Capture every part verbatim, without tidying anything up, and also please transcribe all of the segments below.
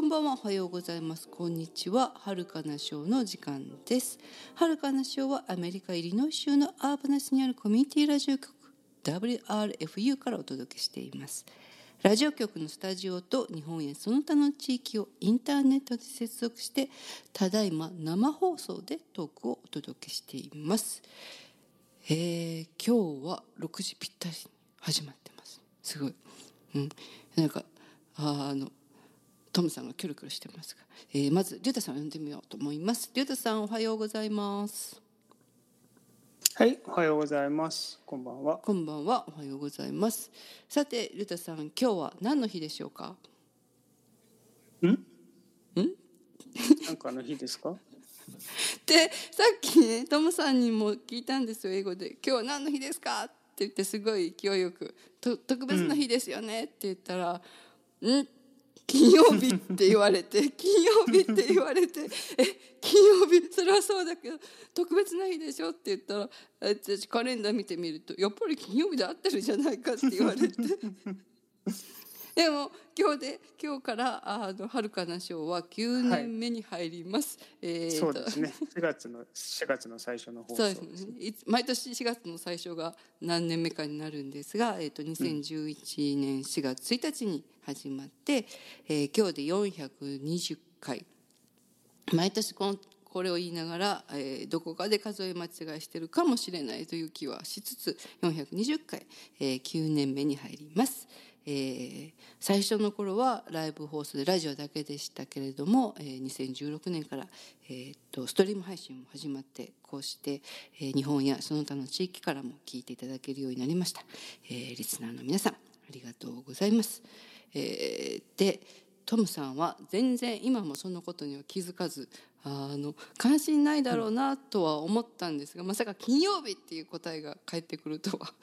こんばんは、おはようございます。こんにちは。はるかなショーの時間です。はるかなショーはアメリカイリノイ州のアーバナスにあるコミュニティラジオ局 ダブリューアールエフユー からお届けしています。ラジオ局のスタジオと日本やその他の地域をインターネットで接続して、ただいま生放送でトークをお届けしています。えー、今日はろくじぴったりに始まってます。すごい、うん、なんかあのトムさんがキョロキョロしてますが、えー、まずリュウタさんを呼んでみようと思います。リュウタさん、おはようございます。 はい、おはようございます。こんばんは。 こんばんは、おはようございます。さてリュウタさん、今日は何の日でしょうか？ ん？ん？ ん？ なんかの日ですか？ で、さっきね、トムさんにも聞いたんですよ、英語で。今日は何の日ですかって言って、すごい勢いよくと特別な日ですよねって言ったら、うん、金曜日って言われて金曜日って言われてえ金曜日、それはそうだけど特別な日でしょって言ったら、私カレンダー見てみるとやっぱり金曜日で合ってるじゃないかって言われてでも今日で今日からあのはるかなショーはきゅうねんめに入ります、 はい、 えー、 そうですね。しがつのしがつの最初の放送ですね。 そうですね。毎年しがつの最初が何年目かになるんですが、えー、とにせんじゅういちねんしがつついたちに始まって、えー、今日でよんひゃくにじゅっかい、毎年このこれを言いながら、えー、どこかで数え間違いしてるかもしれないという気はしつつ、よんひゃくにじゅっかい、えー、きゅうねんめに入ります。えー、最初の頃はライブ放送でラジオだけでしたけれども、えー、にせんじゅうろくねんから、えー、とストリーム配信も始まって、こうして、えー、日本やその他の地域からも聞いていただけるようになりました。えー、リスナーの皆さん、ありがとうございます。えー、でトムさんは全然今もそのことには気づかず、あの関心ないだろうなとは思ったんですが、まさか金曜日っていう答えが返ってくるとは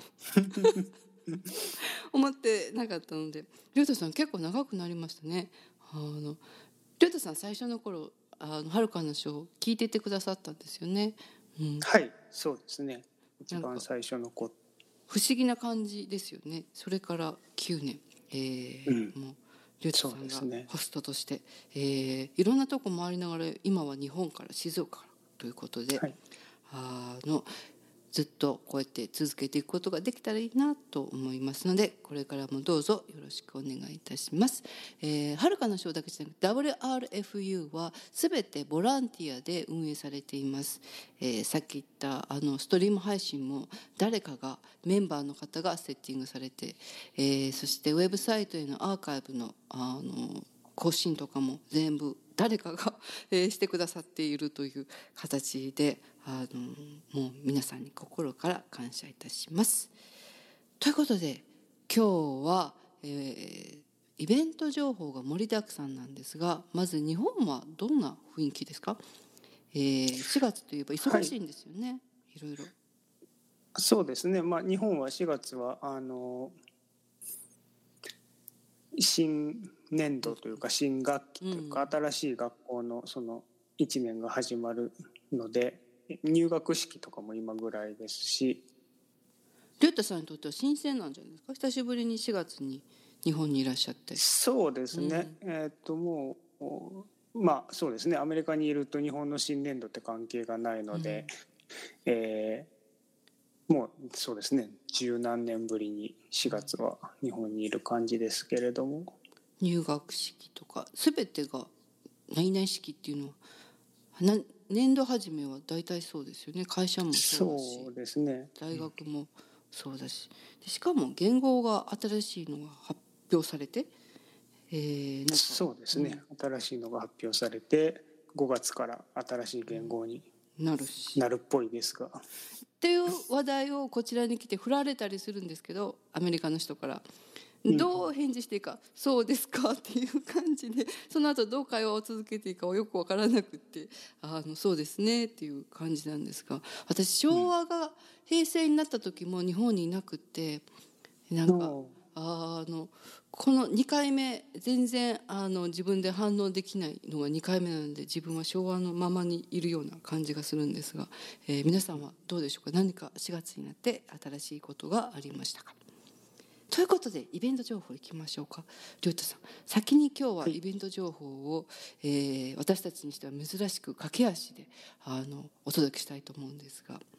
思ってなかったので、リュウタさん結構長くなりましたね。あのリュウタさん、最初の頃あのはるかなショー聞いててくださったんですよね、うん、 はい、そうですね。一番最初の子、 不思議な感じですよね。それからきゅうねん、えーうん、もうリュウタさんがホストとして、ねえー、いろんなとこ回りながら、今は日本から静岡からということで、はい、あのずっとこうやって続けていくことができたらいいなと思いますので、これからもどうぞよろしくお願いいたします。えー、はるかなショーだけじゃなく ダブリューアールエフユー は全てボランティアで運営されています。えー、さっき言ったあのストリーム配信も誰かがメンバーの方がセッティングされて、えー、そしてウェブサイトへのアーカイブの、あの更新とかも全部誰かがしてくださっているという形で、あのもう皆さんに心から感謝いたします。ということで今日は、えー、イベント情報が盛りだくさんなんですが、まず日本はどんな雰囲気ですか？えー、しがつといえば忙しいんですよね、はい、いろいろ。 そうですね、まあ、日本はしがつはあの新年度というか新学期というか、新しい学校のそのいちねんが始まるので、入学式とかも今ぐらいですし。 リュウタさんにとっては新鮮なんじゃないですか？久しぶりにしがつに日本にいらっしゃって。 そうですね、うん、えー、っともうまあそうですね、アメリカにいると日本の新年度って関係がないので、うん、えー、もうそうですね、十何年ぶりにしがつは日本にいる感じですけれども、 入学式とか全てが何々式っていうのはな年度始めは大体そうですよね。会社もそうだし、 そうですね、 大学もそうだし、でしかも言語が新しいのが発表されて、えー、なんかそうですね、うん、新しいのが発表されてごがつから新しい言語になるし、なるっぽいですが、 っていう話題をこちらに来て振られたりするんですけど、アメリカの人からどう返事していいか、うん、そうですかっていう感じで、その後どう会話を続けていいかはよく分からなくって、あのそうですねっていう感じなんですが、私昭和が平成になった時も日本にいなくって、なんかあのこのにかいめ全然あの自分で反応できないのがにかいめなので、自分は昭和のままにいるような感じがするんですが、えー、皆さんはどうでしょうか？何かしがつになって新しいことがありましたか？とということでイベント情報いきましょうか。りょうたさん、先に今日はイベント情報を、えー、私たちにしては珍しく駆け足であのお届けしたいと思うんですが、はい、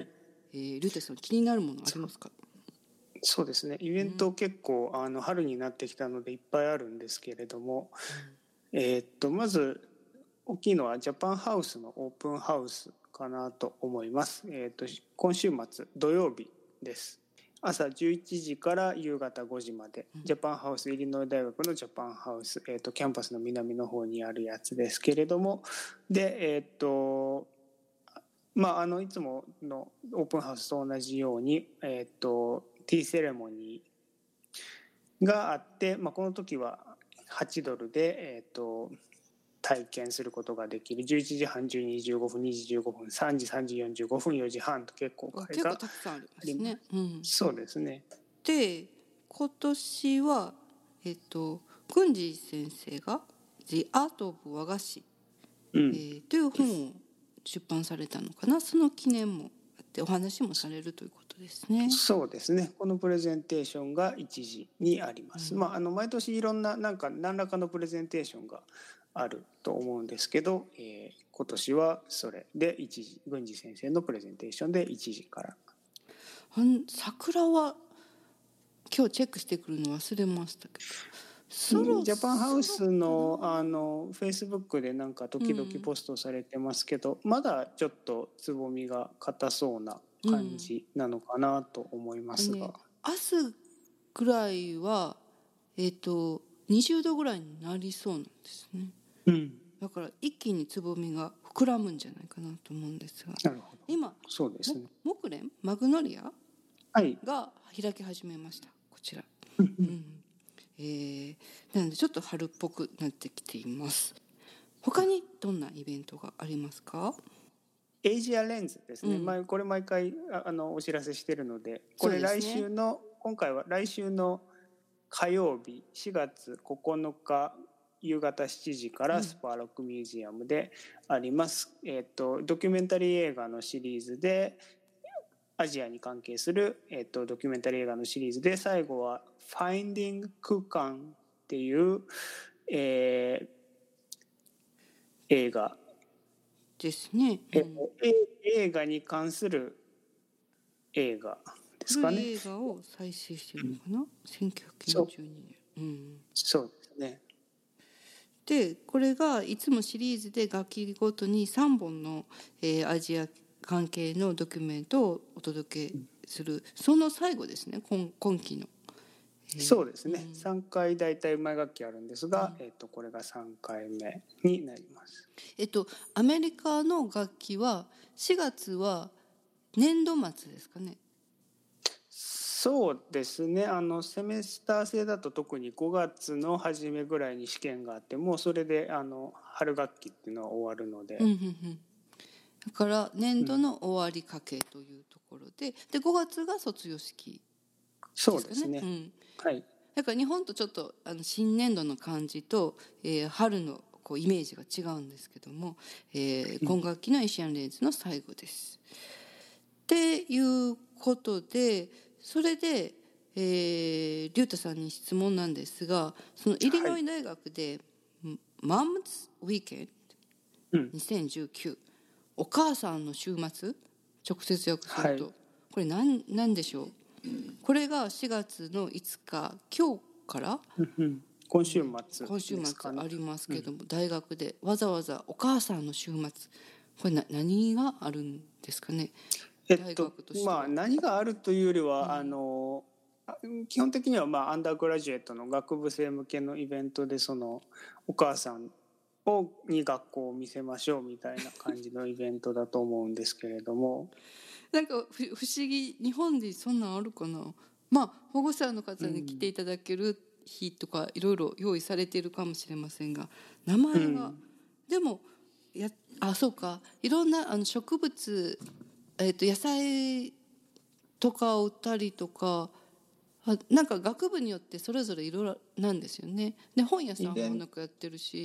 えー、りょうたさん気になるものありますか？ そうですね、イベント結構、うん、あの春になってきたのでいっぱいあるんですけれども、うん、えー、っとまず大きいのはジャパンハウスのオープンハウスかなと思います。えー、っと今週末土曜日です。朝じゅういちじから夕方ごじまで、うん、ジャパンハウス、イリノイ大学のジャパンハウス、えー、とキャンパスの南の方にあるやつですけれども、で、えっ、ー、とまああのいつものオープンハウスと同じように、えっ、ー、とティーセレモニーがあって、まあ、この時ははちドルで、えっ、ー、と体験することができる。じゅういちじはん、じゅうにじじゅうごふん、にじじゅうごふん、さんじ、さんじよんじゅうごふん、よじはんと結構結構たくさんありますね。うん、 そうですね。 で今年は、えっと、郡司先生が「The Art of 和菓子」うん、えー、という本を出版されたのかな。その記念もあってお話もされるということですね。 そうですね。このプレゼンテーションがいちじにあります。うん、まあ、あの毎年いろんななんか何らかのプレゼンテーションがあると思うんですけど、えー、今年はそれでいちじ、郡司先生のプレゼンテーションでいちじから。 桜は今日チェックしてくるの忘れましたけど、 そろジャパンハウスのあのフェイスブックでなんか時々ポストされてますけど、うん、まだちょっとつぼみが硬そうな感じなのかなと思いますが、うん、 ね、明日ぐらいはえっとにじゅうどぐらいになりそうなんですね。うん、だから一気につぼみが膨らむんじゃないかなと思うんですが、 なるほど。 今そうですね。 木蓮マグノリアが開き始めました。こちら。うん、えー、なのでちょっと春っぽくなってきています。他にどんなイベントがありますか？ エイジアレンズですね、うん、これ毎回あのお知らせしてるので、これ来週の、ね、今回は来週の火曜日しがつここのか夕方しちじからスパーロックミュージアムであります、うん、えーと、ドキュメンタリー映画のシリーズでアジアに関係する、えーと、ドキュメンタリー映画のシリーズで最後は「Finding 空間」っていう、えー、映画ですね、 うん、映画に関する映画ですかね。 映画を再生してるのかな、うん、せんきゅうひゃくきゅうじゅうにねん。うん、 そうですね。 でこれがいつもシリーズで楽器ごとにさんぼんの、えー、アジア関係のドキュメントをお届けする、うん、その最後ですね、 今, 今期の、 えー、そうですね、うん、さんかい大体前楽器あるんですが、うん、えー、とこれがさんかいめになります。 えっとアメリカの楽器はしがつは年度末ですかね。 そうですね、あのセメスター制だと特にごがつの初めぐらいに試験があって、もうそれであの春学期っていうのは終わるので、うんうんうん、 だから年度の終わりかけというところで、うん、でごがつが卒業式ですかね。 そうですね、うん、はい。 だから日本とちょっとあの新年度の感じと、えー、春のこうイメージが違うんですけども、えー、今学期のエシアンレンズの最後です。っていうことで、それで、えー、リュウタさんに質問なんですが、そのイリノイ大学で、はい、マムズウィーケンドにせんじゅうきゅう、うん、お母さんの週末直接訳すると、はい、これ何、何でしょう。これがしがつのいつか今日から、 うん、今週末、 今週末ありますけども、うん、大学でわざわざお母さんの週末、これな何があるんですかね。 えっとまあ、何があるというよりは、うん、あの基本的にはまあアンダーグラジュエットの学部生向けのイベントで、そのお母さんをに学校を見せましょうみたいな感じのイベントだと思うんですけれどもなんか不思議、日本でそんなんあるかな。まあ保護者の方に来ていただける日とかいろいろ用意されているかもしれませんが、名前が、うん、でもやあそうか、いろんなあの植物、えー、と野菜とかを売ったりとか、あなんか学部によってそれぞれいろいろなんですよね。で本屋さんもなんかやってるし、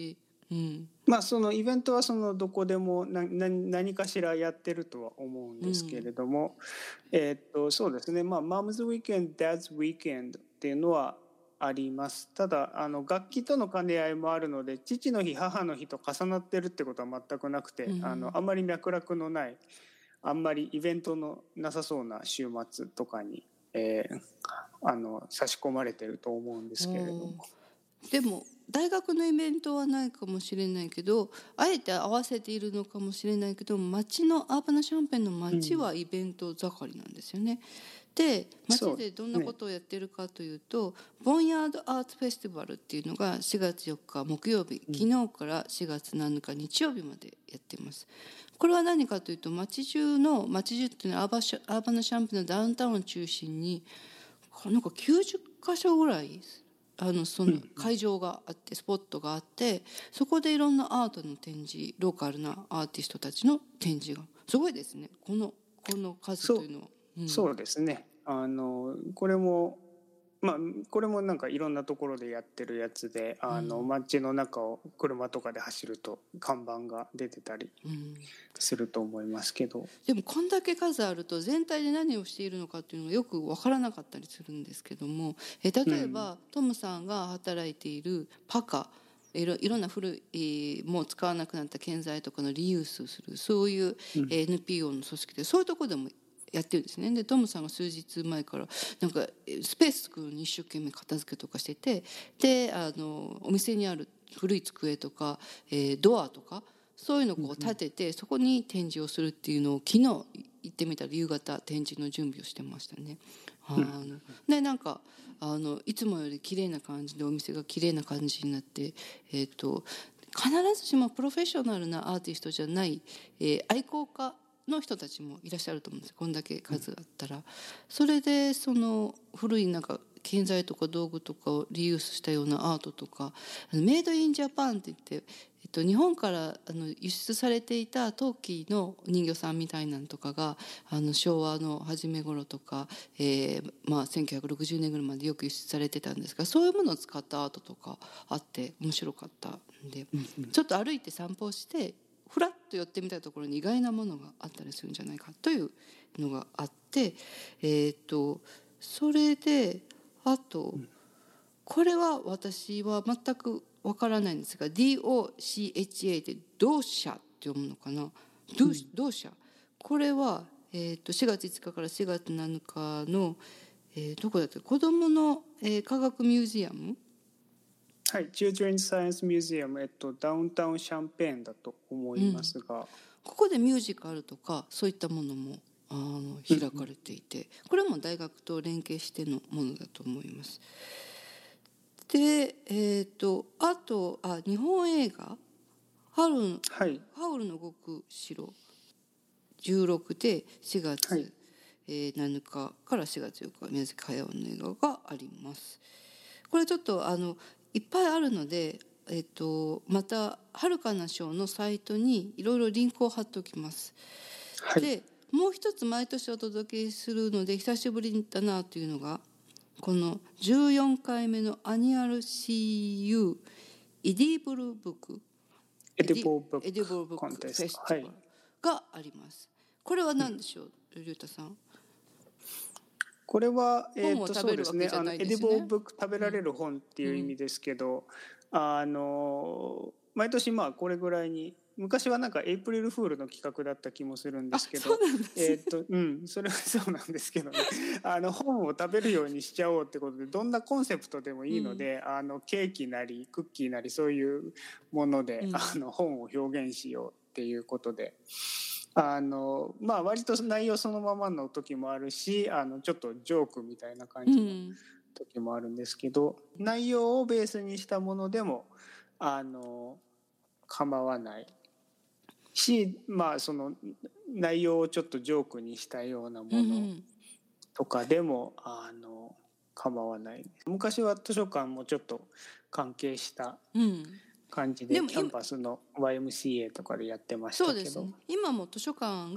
うん、 まあそのイベントはそのどこでもなな何かしらやってるとは思うんですけれども、うん、えー、っとそうですね、まあ、マムズウィーケンド、ダッズウィーケンドっていうのはあります。ただあの楽器との兼ね合いもあるので、父の日母の日と重なってるってことは全くなくて、うん、あのあんまり脈絡のない、あんまりイベントのなさそうな週末とかに、えー、あの差し込まれてると思うんですけれども。 でも大学のイベントはないかもしれないけど、あえて合わせているのかもしれないけど、町のアーバナ・シャンペンの町はイベント盛りなんですよね。うん、で町でどんなことをやってるかというと、ね、ボンヤードアーツフェスティバルっていうのがしがつよっか木曜日、昨日からしがつなのか日曜日までやっています。これは何かというと、町中の町中っていうのはアーバシャアーバナ・シャンペンのダウンタウンを中心になんかきゅうじゅっかしょぐらいあのその会場があってスポットがあって、そこでいろんなアートの展示、ローカルなアーティストたちの展示がすごいですね、このこの数というのは。 そう、うん、そうですね、あのこれもまあこれもなんかいろんなところでやってるやつで、あの街の中を車とかで走ると看板が出てたりすると思いますけど、うん、 でもこんだけ数あると全体で何をしているのかっていうのがよく分からなかったりするんですけども、え例えば、うん、トムさんが働いているパカ、い ろ, いろんな古いもう使わなくなった建材とかのリユースするそういう エヌピーオー の組織で、そういうところでもやってるんですね。でトムさんが数日前からなんかスペース作るのに一生懸命片付けとかしてて、であのお店にある古い机とか、えー、ドアとかそういうのをこう立てて、そこに展示をするっていうのを昨日行ってみたら夕方展示の準備をしてましたね。あのでなんかあのいつもより綺麗な感じでお店が綺麗な感じになって、えー、と必ずしもプロフェッショナルなアーティストじゃない、えー、愛好家の人たちもいらっしゃると思うんです。こんだけ数あったら、それでその古いなんか建材とか道具とかをリユースしたようなアートとか、メイドインジャパンって言って、えっと、日本からあの輸出されていた陶器の人形さんみたいなのとかがあの昭和の初め頃とか、えーまあ、せんきゅうひゃくろくじゅうねんぐらいまでよく輸出されてたんですが、そういうものを使ったアートとかあって面白かったんで、ちょっと歩いて散歩してふらっと寄ってみたところに意外なものがあったりするんじゃないかというのがあって、えー、とそれであとこれは私は全くわからないんですが ディーオーシーエイチエー で同社って読むのかな、同社、これは、えー、としがついつかからしがつなのかの、えー、どこだっけ、子どもの、えー、科学ミュージアム、 はい、Children's Science Museum、えっと、ダウンタウンシャンペーンだと思いますが、うん、 ここでミュージカルとかそういったものもあの開かれていて、これも大学と連携してのものだと思います。で、えー、とあとあ日本映画ハウル、はい、ハウルの動く城じゅうろくでしがつ、はいえー、なのかからしがつよっか宮崎駿の映画があります。これちょっとあのいっぱいあるので、えー、とまたはるかな賞のサイトにいろいろリンクを貼っておきます。はい、でもう一つ毎年お届けするので久しぶりだなというのがこのじゅうよんかいめのアニュアル シーユー エディブルブックエディブルブックフェスティバルがあります。これは何でしょう、龍太さん。 これは、えー、とそうですね、あのエディブルブック、食べられる本っていう意味ですけど、うん、あの毎年まあこれぐらいに、昔はなんかエイプリルフールの企画だった気もするんですけど、えっとうんそれはそうなんですけどねあの本を食べるようにしちゃおうってことで、どんなコンセプトでもいいので、うん、あのケーキなりクッキーなりそういうもので、うん、あの本を表現しようっていうことで。あのまあ割と内容そのままの時もあるし、あのちょっとジョークみたいな感じの時もあるんですけど、うん、内容をベースにしたものでもあの構わないし、まあその内容をちょっとジョークにしたようなものとかでも、うん、あの構わない。昔は図書館もちょっと関係した感じで、うん、キャンパスの ワイエムシーエー とかでやってましたけど、 そうですね、今も図書館が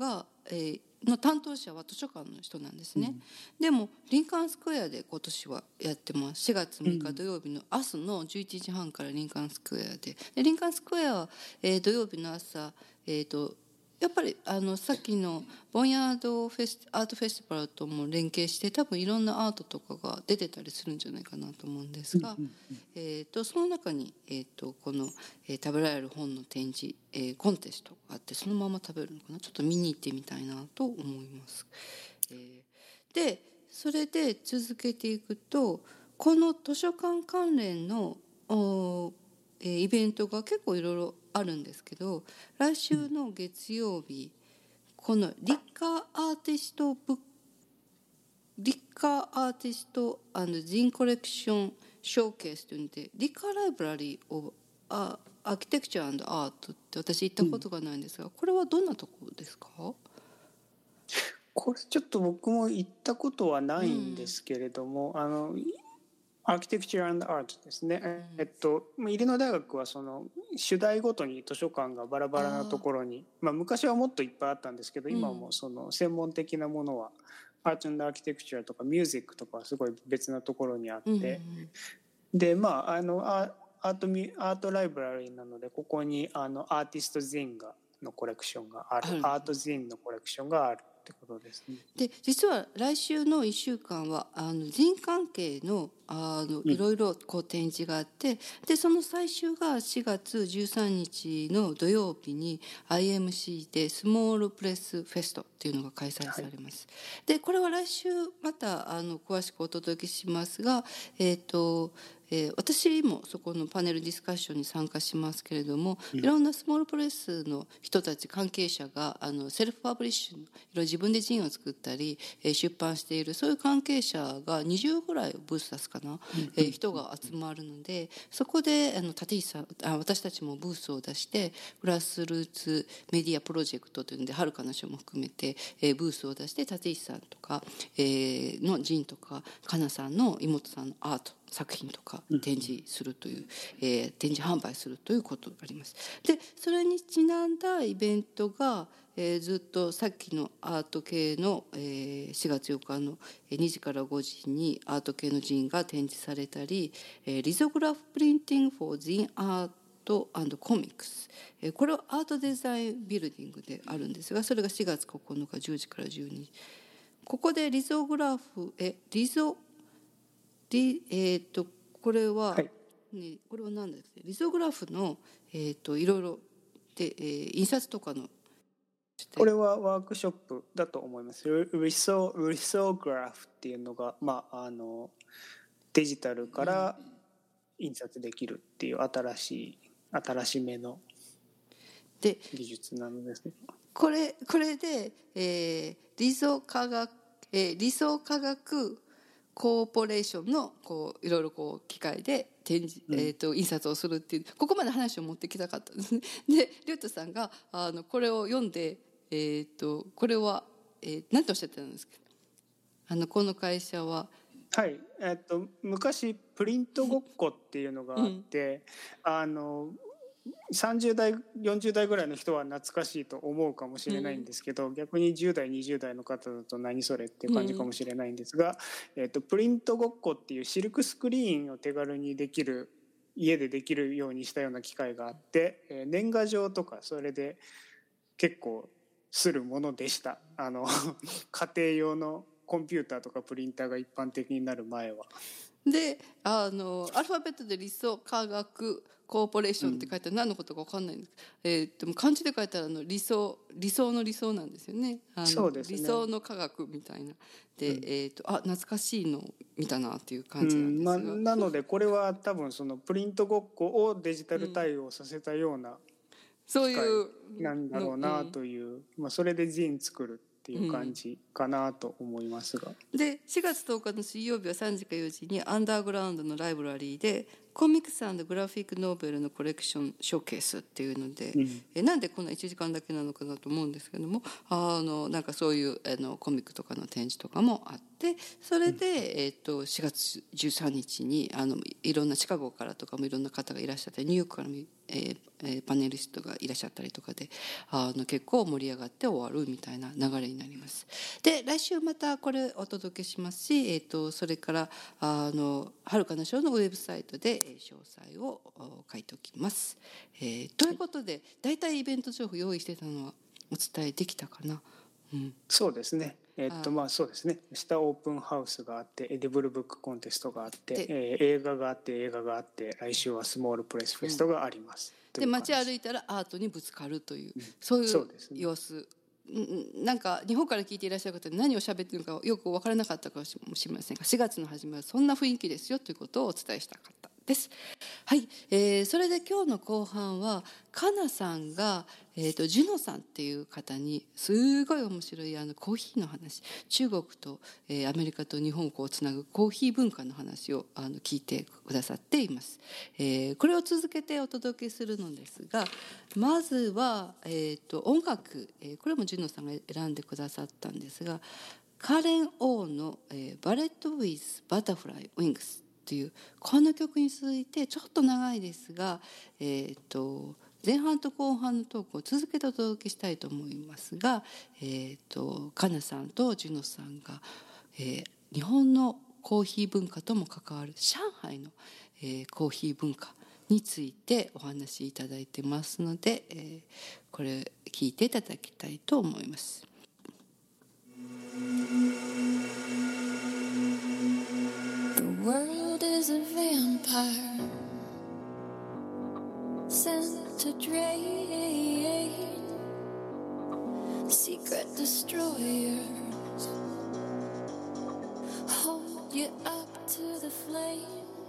えーの担当者は図書館の人なんですね、うん、でもリンカーンスクエアで今年はやってます。しがつむいか土曜日の朝のじゅういちじはんからリンカーンスクエア で, でリンカーンスクエアは、えー、土曜日の朝、えーとやっぱりあのさっきのボンヤードフェスアートフェスティバルとも連携して多分いろんなアートとかが出てたりするんじゃないかなと思うんですが、うんうんうん、えー、とその中に、えー、とこの、えー、食べられる本の展示、えー、コンテストがあってそのまま食べるのかなちょっと見に行ってみたいなと思います。えー、でそれで続けていくとこの図書館関連のえー、イベントが結構いろいろあるんですけど来週の月曜日このリッカーアーティストブックリッカーアーティスト&ジンコレクションショーケースというのでリッカーライブラリーをアーキテクチャー&アートって私行ったことがないんですが、うん、これはどんなところですか？ これちょっと僕も行ったことはないんですけれども、うん、あのアーキテクチャー&アートですね、うん、えっとイリノイ大学はその主題ごとに図書館がバラバラなところにまあ、昔はもっといっぱいあったんですけど、うん、今もその専門的なものはアート&アーキテクチャーとかミュージックとかはすごい別なところにあって、うん、でまああのアートミアートライブラリーなのでここにあのアーティストジンがのコレクションがある、あるアートジンのコレクションがあるってことですね。 で実は来週のいっしゅうかんはあの人関係のあのいろいろこう展示があって、うん、でその最終がしがつじゅうさんにちの土曜日に アイエムシー でスモールプレスフェストっていうのが開催されます、はい、でこれは来週またあの詳しくお届けしますが、えーとえー、私もそこのパネルディスカッションに参加しますけれども、うん、いろんなスモールプレスの人たち関係者があのセルフパブリッシュのいろいろ自分でジンを作ったり、えー、出版しているそういう関係者がにじゅうぐらいブース出すかな、うんえー、人が集まるのでそこであの立石さんあ私たちもブースを出してグラスルーツメディアプロジェクトというのではるかな賞も含めて、えー、ブースを出して立石さんとか、えー、のジンとかかなさんの妹さんのアート作品とか展示するという、うんえー、展示販売するということがあります。でそれにちなんだイベントが、えー、ずっとさっきのアート系の、えー、しがつよっかのにじからごじにアート系のジンが展示されたり、えー、リゾグラフプリンティングフォージンアートコミックス、えー、これはアートデザインビルディングであるんですがそれがしがつここのかじゅうじからじゅうにじここでリゾグラフえリゾリえー、とこれは、はいね、これは何ですかリゾグラフの、えー、といろいろで、えー、印刷とかのこれはワークショップだと思います。リソリソグラフっていうのが、まあ、あのデジタルから印刷できるっていう新しい新しめの技術なのですね。 これこれで、えー、理想科学、えー、理想科学コーポレーションのこういろいろこう機械で展示、うんえー、と印刷をするっていうここまで話を持ってきたかったんですね。でリュウトさんがあのこれを読んで、えー、とこれは、えー、何ておっしゃってたんですかあのこの会社は。 はい、えっと昔プリントごっこっていうのがあって、うん、あのさんじゅう代よんじゅう代ぐらいの人は懐かしいと思うかもしれないんですけど、うん、逆にじゅう代にじゅう代の方だと何それっていう感じかもしれないんですが、うんえー、とプリントごっこっていうシルクスクリーンを手軽にできる家でできるようにしたような機械があって、えー、年賀状とかそれで結構するものでした。あの家庭用のコンピューターとかプリンターが一般的になる前は。 であのアルファベットで理想科学コーポレーションって書いてある何のことか分かんないんです、うんえー、でも漢字で書いたらあの理想理想の理想なんですよね。あのそうですね理想の科学みたいなで、うんえー、とあ懐かしいの見たなっていう感じなんですが、うんまあ、 なのでこれは多分そのプリントごっこをデジタル対応させたような機械なんだろうなという、うんまあ、それでジン作るっていう感じかなと思いますが、 うん、でしがつとおかの水曜日はさんじかよじにアンダーグラウンドのライブラリーでコミックス&グラフィックノーベルのコレクションショーケースっていうので、うん、えなんでこんないちじかんだけなのかなと思うんですけども、あのなんかそういうあのコミックとかの展示とかもあって、それで、うん、えー、としがつじゅうさんにちにあのいろんなシカゴからとかもいろんな方がいらっしゃって、ニューヨークからも、えーえー、パネリストがいらっしゃったりとかで、あの結構盛り上がって終わるみたいな流れになります。で来週またこれお届けしますし、えー、とそれからあのはるかな賞のウェブサイトで詳細を書いておきます。えー、ということで大体イベント情報用意してたのはお伝えできたかな。うん、 そうですね。えっとまあそうですね。下オープンハウスがあって、エディブルブックコンテストがあって、えー、映画があって映画があって、来週はスモールプレスフェストがあります。 うん、で街歩いたらアートにぶつかるという、うん、そういう様子。なんか日本から聞いていらっしゃる方で何を喋っているのかよく分からなかったかもしれませんが、しがつの始まりはそんな雰囲気ですよということをお伝えしたかったです。はい、えー、それで今日の後半はかなさんが、えー、とジュノさんっていう方にすごい面白いあのコーヒーの話、中国と、えー、アメリカと日本をこうつなぐコーヒー文化の話をあの聞いてくださっています。えー、これを続けてお届けするのですが、まずは、えー、と音楽、えー、これもジュノさんが選んでくださったんですが、カーレン・オーの、えー、バレット・ウィズ・バタフライ・ウィングスというこの曲に続いてちょっと長いですが、えー、と前半と後半のトークを続けてお届けしたいと思いますが、えー、とかなさんとジュノさんが、えー、日本のコーヒー文化とも関わる上海の、えー、コーヒー文化についてお話しいただいてますので、えー、これ聞いていただきたいと思います。The world is a vampire sent to drain secret destroyers hold you up to the flame